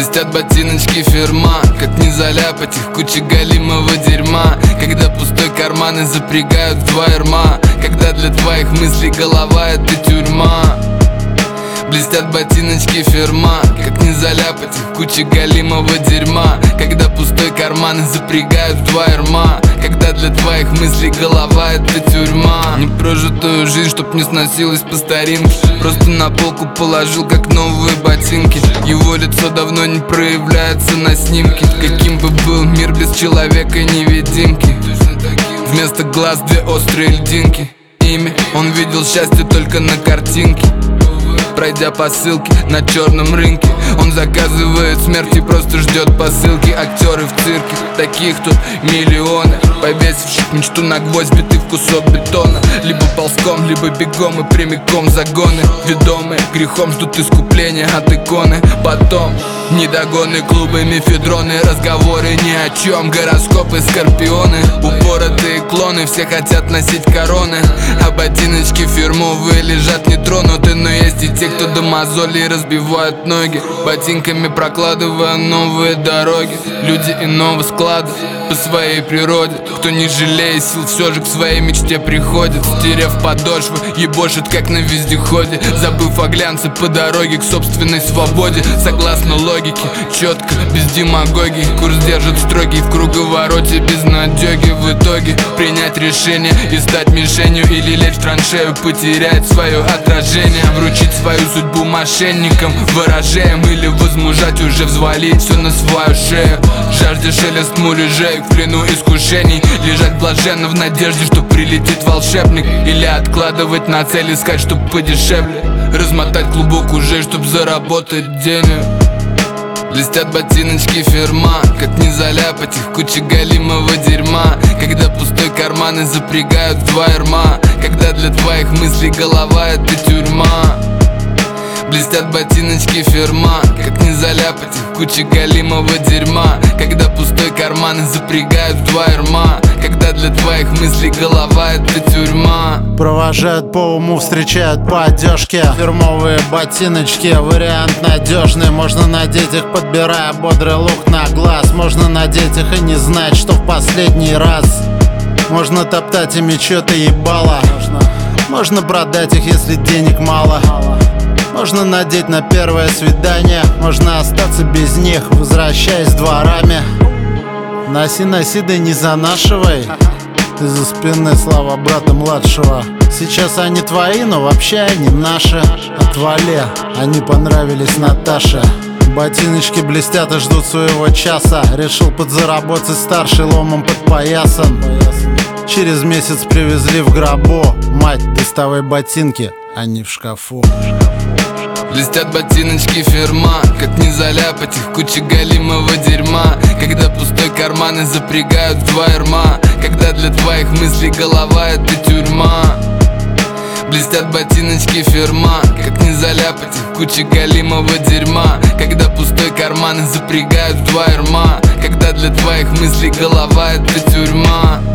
Блестят ботиночки фирма, как не заляпать их кучей галимого дерьма. Когда пустой карман и запрягают в два ярма, когда для твоих мыслей голова это тюрьма. Блестят ботиночки фирма, как не заляпать их кучей галимого дерьма. Когда пустой карман и запрягают в два ярма, когда для твоих мыслей голова это тюрьма. Непрожитую жизнь, чтоб не сносилась по старинке, просто на полку положил, как новые ботинки. Его лицо давно не проявляется на снимке. Каким бы был мир без человека-невидимки? Вместо глаз две острые льдинки. Ими он видел счастье только на картинке. Пройдя по ссылке на черном рынке, он заказывает смерть и просто ждет посылки. Актеры в цирке, таких тут миллионы, повесивших мечту на гвоздь, битый в кусок бетона. Либо ползком, либо бегом и прямиком в загоны. Ведомые грехом ждут искупления от иконы. Потом недогоны, клубы, мефедроны, разговоры ни о чем, гороскопы, скорпионы. Упоротые клоны, все хотят носить короны, а ботиночки фирмовые лежат нетронуты. Но есть и те, кто до мозолей разбивают ноги, ботинками прокладывая новые дороги. Люди иного склада по своей природе, кто не жалея сил все же к своей мечте приходит. Стерев подошвы, ебошит как на вездеходе, забыв о глянце по дороге к собственной свободе. Согласно логике, четко, без демагогии, курс держит строгий в круговороте безнадеги. В итоге принять решение и стать мишенью, или лечь в траншею, потерять свое отражение, вручить свою судьбу мошенникам, ворожеям, или возмужать, уже взвалить все на свою шею. Жажде шелест муляжей, в плену искушений, лежать блаженно в надежде, что прилетит волшебник, или откладывать на цель, искать, чтоб подешевле, размотать клубок уже, чтоб заработать денег. Блестят ботиночки фирма, как не заляпать их кучей галимого дерьма. Когда пустой карман и запрягают в два ярма, когда для твоих мыслей голова это тюрьма. Блестят ботиночки фирма, как не заляпать их кучей галимого дерьма. Когда пустой карман и запрягают в два ярма, когда для твоих мыслей голова это тюрьма. Провожают по уму, встречают по одежке. Фирмовые ботиночки, вариант надежный. Можно надеть их, подбирая бодрый лук на глаз. Можно надеть их и не знать, что в последний раз. Можно топтать ими что-то ебало. Можно продать их, если денег мало. Можно надеть на первое свидание, можно остаться без них, возвращаясь дворами. Носи, носи, да не занашивай. Из-за спины слава брата младшего. Сейчас они твои, но вообще они наши. Отвали, они понравились Наташе. Ботиночки блестят и ждут своего часа. Решил подзаработать старший ломом под поясом. Через месяц привезли в гробу. Мать, доставай ботинки, они в шкафу. Блестят ботиночки фирма, как не заляпать их кучей галимого дерьма. Когда пустой карман и запрягают в два ярма, когда для твоих мыслей голова это тюрьма. Блестят ботиночки фирма, как не заляпать их кучей галимого дерьма. Когда пустой карман и запрягают в два ярма, когда для твоих мыслей голова это тюрьма.